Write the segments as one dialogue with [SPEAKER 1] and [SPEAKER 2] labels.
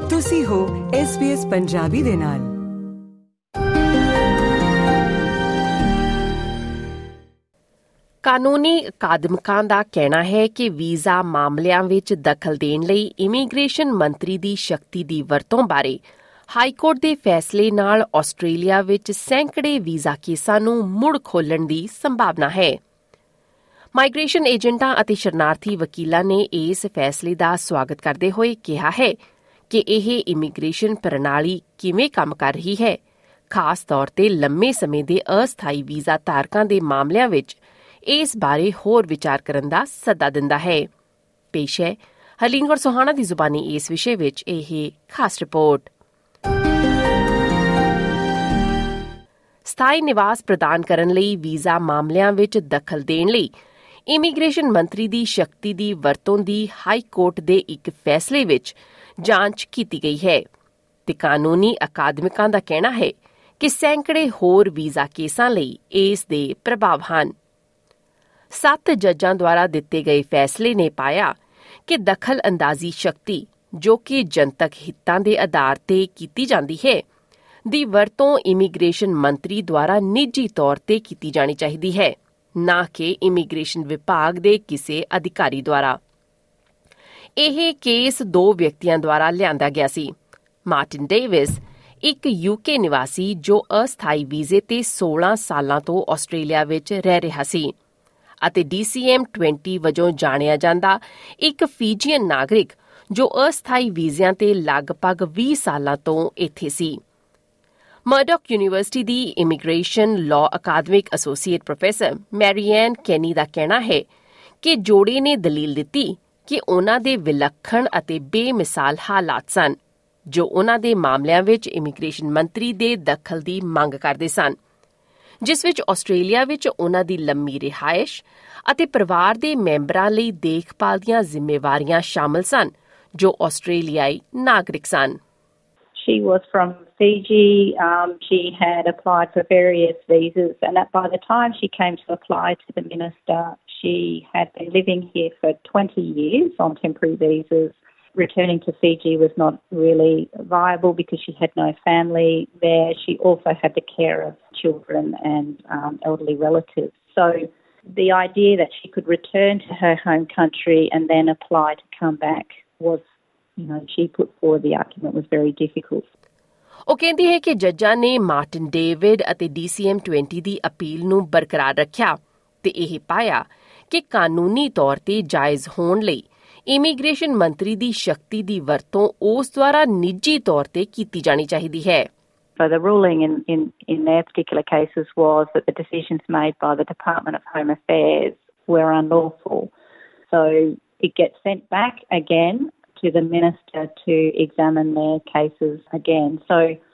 [SPEAKER 1] ਤੁਸੀਂ ਹੋ SBS ਪੰਜਾਬੀ ਦੇ ਨਾਲ।
[SPEAKER 2] ਕਾਨੂੰਨੀ ਅਕਾਦਮਿਕਾਂ ਦਾ ਕਹਿਣਾ ਹੈ ਕਿ ਵੀਜ਼ਾ ਮਾਮਲਿਆਂ ਵਿੱਚ ਦਖਲ ਦੇਣ ਲਈ ਇਮੀਗ੍ਰੇਸ਼ਨ ਮੰਤਰੀ ਦੀ ਸ਼ਕਤੀ ਦੀ ਵਰਤੋਂ ਬਾਰੇ ਹਾਈਕੋਰਟ ਦੇ ਫੈਸਲੇ ਨਾਲ ਆਸਟ੍ਰੇਲੀਆ ਵਿੱਚ ਸੈਂਕੜੇ ਵੀਜ਼ਾ ਕੇਸਾਂ ਨੂੰ ਮੁੜ ਖੋਲ੍ਹਣ ਦੀ ਸੰਭਾਵਨਾ ਹੈ। ਮਾਈਗ੍ਰੇਸ਼ਨ ਏਜੰਟਾਂ ਅਤੇ ਸ਼ਰਨਾਰਥੀ ਵਕੀਲਾਂ ਨੇ ਇਸ ਫੈਸਲੇ ਦਾ ਸਵਾਗਤ ਕਰਦੇ ਹੋਏ ਕਿਹਾ ਹੈ ਕਿ ਇਹ ਇਮੀਗ੍ਰੇਸ਼ਨ ਪ੍ਰਣਾਲੀ ਕਿਵੇਂ ਕੰਮ ਕਰ ਰਹੀ ਹੈ, ਖਾਸ ਤੌਰ ਤੇ ਲੰਮੇ ਸਮੇਂ ਦੇ ਅਸਥਾਈ ਵੀਜ਼ਾ ਧਾਰਕਾਂ ਦੇ ਮਾਮਲਿਆਂ ਵਿੱਚ ਇਸ ਬਾਰੇ ਹੋਰ ਵਿਚਾਰ ਕਰਨ ਦਾ ਸੱਦਾ ਦਿੰਦਾ ਹੈ। ਪੇਸ਼ ਹੈ ਹਰਲੀਨ ਕੌਰ ਸੋਹਾਣਾ ਦੀ ਜ਼ੁਬਾਨੀ ਇਸ ਵਿਸ਼ੇ ਵਿੱਚ ਇਹ ਖਾਸ ਰਿਪੋਰਟ। ਸਥਾਈ ਨਿਵਾਸ ਪ੍ਰਦਾਨ ਕਰਨ ਲਈ ਵੀਜ਼ਾ ਮਾਮਲਿਆਂ ਵਿੱਚ ਦਖਲ ਦੇਣ ਲਈ ਇਮੀਗ੍ਰੇਸ਼ਨ ਮੰਤਰੀ ਦੀ ਸ਼ਕਤੀ ਦੀ ਵਰਤੋਂ ਦੀ ਹਾਈ ਕੋਰਟ ਦੇ ਇੱਕ ਫੈਸਲੇ ਵਿੱਚ ਜਾਂਚ ਕੀਤੀ ਗਈ ਹੈ ਤੇ ਕਾਨੂੰਨੀ ਅਕਾਦਮਿਕਾਂ ਦਾ ਕਹਿਣਾ ਹੈ ਕਿ ਸੈਂਕੜੇ ਹੋਰ ਵੀਜ਼ਾ ਕੇਸਾਂ ਲਈ ਇਸ ਦੇ ਪ੍ਰਭਾਵ ਹਨ। 7 ਜੱਜਾਂ ਦੁਆਰਾ ਦਿੱਤੇ ਗਏ ਫੈਸਲੇ ਨੇ ਪਾਇਆ ਕਿ ਦਖਲ ਅੰਦਾਜ਼ੀ ਸ਼ਕਤੀ, ਜੋ ਕਿ ਜਨਤਕ ਹਿੱਤਾਂ ਦੇ ਆਧਾਰ ਤੇ ਕੀਤੀ ਜਾਂਦੀ ਹੈ, ਦੀ ਵਰਤੋਂ ਇਮੀਗ੍ਰੇਸ਼ਨ ਮੰਤਰੀ ਦੁਆਰਾ ਨਿੱਜੀ ਤੌਰ ਤੇ ਕੀਤੀ ਜਾਣੀ ਚਾਹੀਦੀ ਹੈ, ਨਾ ਕਿ ਇਮੀਗ੍ਰੇਸ਼ਨ ਵਿਭਾਗ ਦੇ ਕਿਸੇ ਅਧਿਕਾਰੀ ਦੁਆਰਾ। ਇਹ ਕੇਸ 2 ਵਿਅਕਤੀਆਂ ਦੁਆਰਾ ਲਿਆਂਦਾ ਗਿਆ ਸੀ। ਮਾਰਟਿਨ ਡੇਵਿਸ, ਇੱਕ UK ਨਿਵਾਸੀ ਜੋ ਅਸਥਾਈ ਵੀਜ਼ੇ ਤੇ 16 ਸਾਲਾਂ ਤੋਂ ਆਸਟ੍ਰੇਲੀਆ ਵਿੱਚ ਰਹਿ ਰਿਹਾ ਸੀ, ਅਤੇ DCM-20 ਵਜੋਂ ਜਾਣਿਆ ਜਾਂਦਾ ਇੱਕ ਫੀਜੀਅਨ ਨਾਗਰਿਕ ਜੋ ਅਸਥਾਈ ਵੀਜ਼ਿਆਂ ਤੇ ਲਗਭਗ 20 ਸਾਲਾਂ ਤੋਂ ਇੱਥੇ ਸੀ। ਮਰਡੌਕ ਯੂਨੀਵਰਸਿਟੀ ਦੀ immigration law academic associate professor Mary Anne Kenny ਦਾ ਕਹਿਣਾ ਹੈ ਕਿ ਜੋੜੇ ਨੇ ਦਲੀਲ ਦਿੱਤੀ ਕਿ ਉਨ੍ਹਾਂ ਦੇ ਵਿਲੱਖਣ ਅਤੇ ਬੇਮਿਸਾਲ ਹਾਲਾਤ ਸਨ, ਜੋ ਉਨ੍ਹਾਂ ਦੇ ਮਾਮਲਿਆਂ ਵਿੱਚ ਇਮੀਗ੍ਰੇਸ਼ਨ ਮੰਤਰੀ ਦੇ ਦਖਲ ਦੀ ਮੰਗ ਕਰਦੇ ਸਨ, ਜਿਸ ਵਿੱਚ ਆਸਟ੍ਰੇਲੀਆ ਵਿੱਚ ਉਨ੍ਹਾਂ ਦੀ ਲੰਮੀ ਰਿਹਾਇਸ਼ ਅਤੇ ਪਰਿਵਾਰ ਦੇ ਮੈਂਬਰਾਂ ਲਈ ਦੇਖਭਾਲ ਦੀਆਂ ਜ਼ਿੰਮੇਵਾਰੀਆਂ ਸ਼ਾਮਲ ਸਨ, ਜੋ ਆਸਟ੍ਰੇਲੀਆਈ ਨਾਗਰਿਕ ਸਨ।
[SPEAKER 3] She was from Fiji. She had applied for various visas, and by the time she came to apply to the minister, she had been living here for 20 years on temporary visas. Returning to Fiji was not really viable because she had no family there. She also had the care of children and elderly relatives. So the idea that she could return to her home country and then apply to come back was, she put forward the argument was very difficult.
[SPEAKER 2] ਉਹ ਕਹਿੰਦੀ ਹੈ ਕਿ ਜੱਜਾਂ ਨੇ Martin David ਅਤੇ DCM-20 ਦੀ appeal ਨੂੰ ਬਰਕਰਾਰ ਰੱਖਿਆ ਤੇ ਇਹ ਪਾਇਆ ਕਿ ਕਾਨੂੰਨੀ ਤੌਰ ਤੇ ਜਾਇਜ਼ ਹੋਣ ਲਈ ਇਮੀਗ੍ਰੇਸ਼ਨ ਮੰਤਰੀ ਦੀ ਸ਼ਕਤੀ ਦੀ ਵਰਤੋਂ ਉਸ ਦੁਆਰਾ ਨਿੱਜੀ ਤੌਰ ਤੇ ਕੀਤੀ ਜਾਣੀ ਚਾਹੀਦੀ ਹੈ।
[SPEAKER 3] So the ruling in their particular cases was that the decisions made by the Department of Home Affairs were unlawful. So it gets sent back again to the minister to examine their cases again. So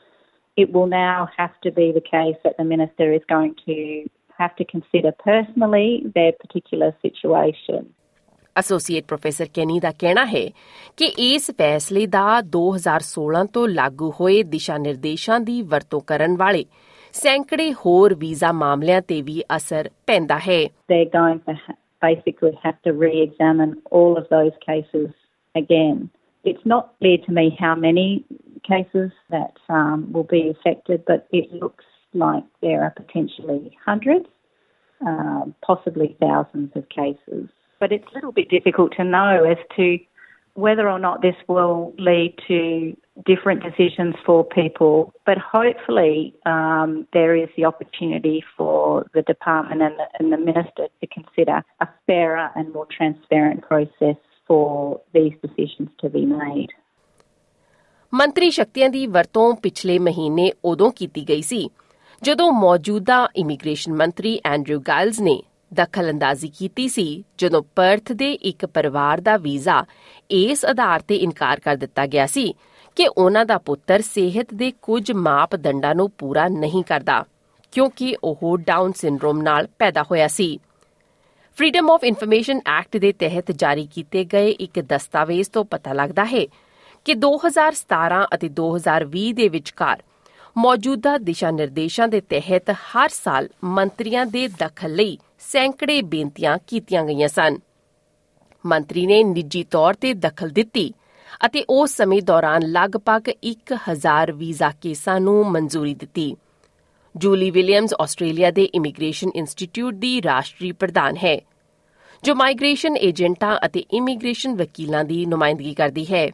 [SPEAKER 3] it will now have to be the case that the minister is going to have to consider personally their particular situation.
[SPEAKER 2] Associate professor Kenny ਦਾ ਕਹਿਣਾ ਹੈ ਕਿ ਇਸ ਫੈਸਲੇ ਦਾ 2016 ਤੋਂ ਲਾਗੂ ਹੋਏ ਦਿਸ਼ਾ ਨਿਰਦੇਸ਼ਾਂ ਦੀ ਵਰਤੋਂ ਕਰਨ ਵਾਲੇ ਸੈਂਕੜੇ ਹੋਰ ਵੀਜ਼ਾ ਮਾਮਲਿਆਂ ਤੇ ਵੀ ਅਸਰ ਪੈਂਦਾ ਹੈ।
[SPEAKER 3] They're going to basically have to re-examine all of those cases again. It's not clear to me how many cases that will be affected, but it looks like there are potentially hundreds, possibly thousands of cases. But it's a little bit difficult to know as to whether or not this will lead to different decisions for people. But hopefully there is the opportunity for the department and the minister to consider a fairer and more transparent process for these decisions to be made.
[SPEAKER 2] ਮੰਤਰੀ ਸ਼ਕਤੀਆਂ ਦੀ ਵਰਤੋਂ ਪਿਛਲੇ ਮਹੀਨੇ ਉਦੋਂ ਕੀਤੀ ਗਈ ਸੀ ਜਦੋਂ ਮੌਜੂਦਾ ਇਮੀਗ੍ਰੇਸ਼ਨ ਮੰਤਰੀ ਐਂਡਰਿਊ ਗਾਇਲਜ਼ ਨੇ ਦਖਲ ਅੰਦਾਜ਼ੀ ਕੀਤੀ ਸੀ, ਜਦੋਂ ਪਰਥ ਦੇ ਇੱਕ ਪਰਿਵਾਰ ਦਾ ਵੀਜ਼ਾ ਇਸ ਆਧਾਰ ਤੇ ਇਨਕਾਰ ਕਰ ਦਿੱਤਾ ਗਿਆ ਸੀ ਕਿ ਉਹਨਾਂ ਦਾ ਪੁੱਤਰ ਸਿਹਤ ਦੇ ਕੁਝ ਮਾਪਦੰਡਾਂ ਨੂੰ ਪੂਰਾ ਨਹੀਂ ਕਰਦਾ, ਕਿਉਂਕਿ ਉਹ ਡਾਊਨ ਸਿੰਡਰੋਮ ਨਾਲ ਪੈਦਾ ਹੋਇਆ ਸੀ। ਫਰੀडम ਆਫ ਇਨਫੋਰਮੇਸ਼ਨ ਐਕਟ ਦੇ ਤਹਿਤ ਜਾਰੀ ਕੀਤੇ ਗਏ ਇੱਕ ਦਸਤਾਵੇਜ਼ ਤੋਂ ਪਤਾ ਲੱਗਦਾ ਹੈ ਕਿ 2017 ਅਤੇ 2020 ਦੇ ਵਿਚਕਾਰ ਮੌਜੂਦਾ ਦਿਸ਼ਾ ਨਿਰਦੇਸ਼ਾਂ ਦੇ ਤਹਿਤ ਹਰ ਸਾਲ ਮੰਤਰੀਆਂ ਦੇ ਦਖਲ ਲਈ ਸੈਂਕੜੇ ਬੇਨਤੀਆਂ ਕੀਤੀਆਂ ਗਈਆਂ ਸਨ। ਮੰਤਰੀ ਨੇ ਨਿੱਜੀ ਤੌਰ ਤੇ ਦਖਲ ਦਿੱਤੀ ਅਤੇ ਉਸ ਸਮੇਂ ਦੌਰਾਨ ਲਗਭਗ 1000 ਵੀਜ਼ਾ ਕੇਸਾਂ ਨੂੰ ਮਨਜ਼ੂਰੀ ਦਿੱਤੀ। ਜੂਲੀ ਵਿਲੀਅਮਸ ਆਸਟ੍ਰੇਲੀਆ ਦੇ ਇਮੀਗ੍ਰੇਸ਼ਨ ਇੰਸਟੀਚਿਊਟ ਦੀ ਰਾਸ਼ਟਰੀ ਪ੍ਰਧਾਨ ਹੈ, ਜੋ ਮਾਈਗ੍ਰੇਸ਼ਨ ਏਜੰਟਾਂ ਅਤੇ ਇਮੀਗ੍ਰੇਸ਼ਨ ਵਕੀਲਾਂ ਦੀ ਨੁਮਾਇੰਦਗੀ ਕਰਦੀ ਹੈ।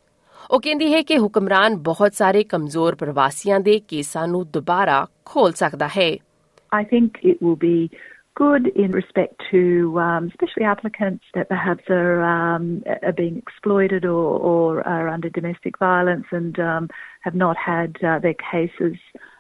[SPEAKER 2] ਉਹ ਕਹਿੰਦੀ ਹੈ ਕਿ ਹੁਕਮਰਾਨ ਬਹੁਤ ਸਾਰੇ ਕਮਜ਼ੋਰ ਪ੍ਰਵਾਸੀਆਂ ਦੇ ਕੇਸਾਂ ਨੂੰ ਦੁਬਾਰਾ ਖੋਲ੍ਹ ਸਕਦਾ ਹੈ।
[SPEAKER 4] I think it will be good in respect to especially applicants that perhaps are being exploited or are under domestic violence and have not had their cases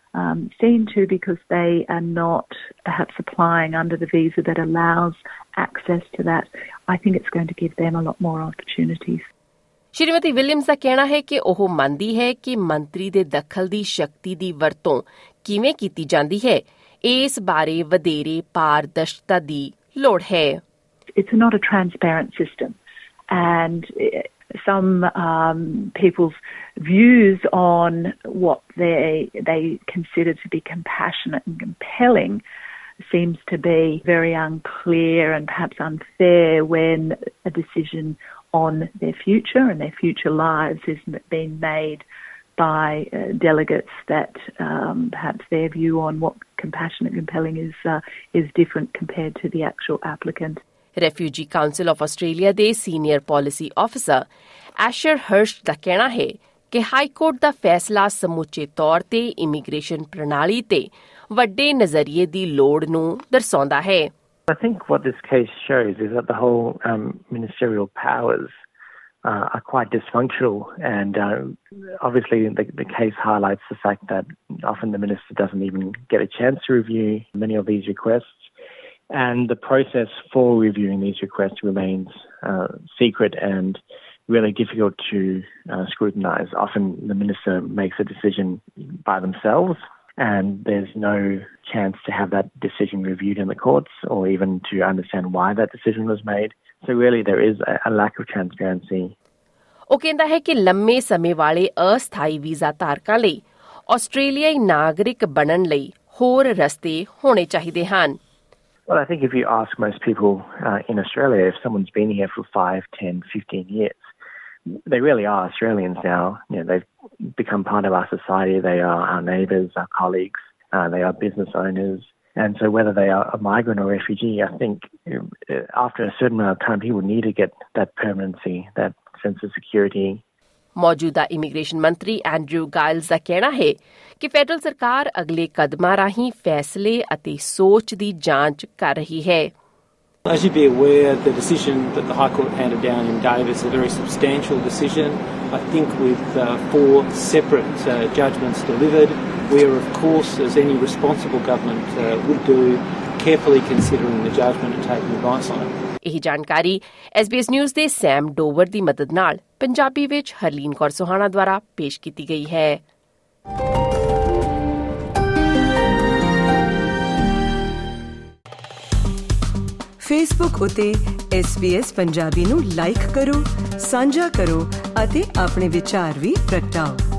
[SPEAKER 4] seen to because they are not perhaps applying under the visa that allows access to that. I think it's going to give them a lot more opportunities.
[SPEAKER 2] ਸ਼੍ਰੀਮਤੀ Williams ਦਾ ਕਹਿਣਾ ਹੈ ਕਿ ਉਹ ਮੰਨਦੀ ਹੈ ਕਿ ਮੰਤਰੀ ਦੇ ਦਖਲ ਦੀ ਸ਼ਕਤੀ ਦੀ ਵਰਤੋਂ ਕਿਵੇਂ ਕੀਤੀ ਜਾਂਦੀ ਹੈ, ਇਸ ਬਾਰੇ ਵਧੇਰੇ ਪਾਰਦਰਸ਼ਤਾ ਦੀ ਲੋੜ ਹੈ।
[SPEAKER 4] It's not a transparent system and some people's views on what they consider to be compassionate and compelling seems to be very unclear and perhaps unfair when a decision on their future and their future lives is being made by delegates that perhaps their view on what compassionate and compelling is different compared to the actual applicant.
[SPEAKER 2] Refugee Council of Australia ਦੇ senior policy officer Asher Hirsch ਦਾ ਕਹਿਣਾ ਹੈ ਕਿ high court ਦਾ ਫੈਸਲਾ ਸਮੁੱਚੇ ਤੌਰ ਤੇ immigration ਪ੍ਰਣਾਲੀ ਤੇ ਵੱਡੇ ਨਜ਼ਰੀਏ ਦੀ ਲੋੜ ਨੂੰ ਦਰਸਾਉਂਦਾ ਹੈ।
[SPEAKER 5] I think what this case shows is that the whole ministerial powers are quite dysfunctional, and obviously the case highlights the fact that often the minister doesn't even get a chance to review many of these requests, and the process for reviewing these requests remains secret and really difficult to scrutinise. Often the minister makes a decision by themselves, and there's no chance to have that decision reviewed in the courts or even to understand why that decision was made. So really there is a lack of transparency.
[SPEAKER 2] ਉਹ ਕਹਿੰਦਾ ਹੈ ਕਿ ਲੰਮੇ ਸਮੇਂ ਵਾਲੇ ਅਸਥਾਈ visa ਧਾਰਕਾਂ ਲਈ ਆਸਟ੍ਰੇਲੀਆਈ ਨਾਗਰਿਕ ਬਣਨ ਲਈ ਹੋਰ ਰਸਤੇ ਹੋਣੇ ਚਾਹੀਦੇ ਹਨ।
[SPEAKER 5] Well, I think if you ask most people in Australia, if someone's been here for 5, 10, 15 years, they really are Australians now. You know, they've become part of our society. They are our neighbours, our colleagues. They are business owners. And so whether they are a migrant or refugee, I think after a certain amount of time, people need to get that permanency, that sense of security.
[SPEAKER 2] ਮੌਜੂਦਾ immigration ਮੰਤਰੀ Andrew Giles ਦਾ ਕਹਿਣਾ ਹੈ ਕਿ federal ਸਰਕਾਰ ਅਗਲੇ ਕਦਮਾਂ ਰਾਹੀਂ ਫੈਸਲੇ ਅਤੇ ਸੋਚ ਦੀ ਜਾਂਚ ਕਰ ਰਹੀ ਹੈ।
[SPEAKER 6] As you'd be aware, the decision that the High Court handed down in Davis is a very substantial decision. I think with 4 separate judgments delivered, we are, of course, as any responsible government would do, carefully considering the judgment and taking advice on it.
[SPEAKER 2] ਇਹ ਜਾਣਕਾਰੀ SBS news ਦੇ ਸੈਮ ਡੋਵਰ ਦੀ ਮਦਦ ਨਾਲ ਪੰਜਾਬੀ ਵਿੱਚ ਹਰਲੀਨ ਕੌਰ ਸੁਹਾਣਾ ਦੁਆਰਾ ਪੇਸ਼ ਕੀਤੀ ਗਈ ਹੈ।
[SPEAKER 1] ਫੇਸਬੁੱਕ ਉਤੇ SBS ਪੰਜਾਬੀ ਨੂੰ ਲਾਈਕ ਕਰੋ, ਸਾਂਝਾ ਕਰੋ ਅਤੇ ਆਪਣੇ ਵਿਚਾਰ ਵੀ ਪ੍ਰਗਟਾਓ।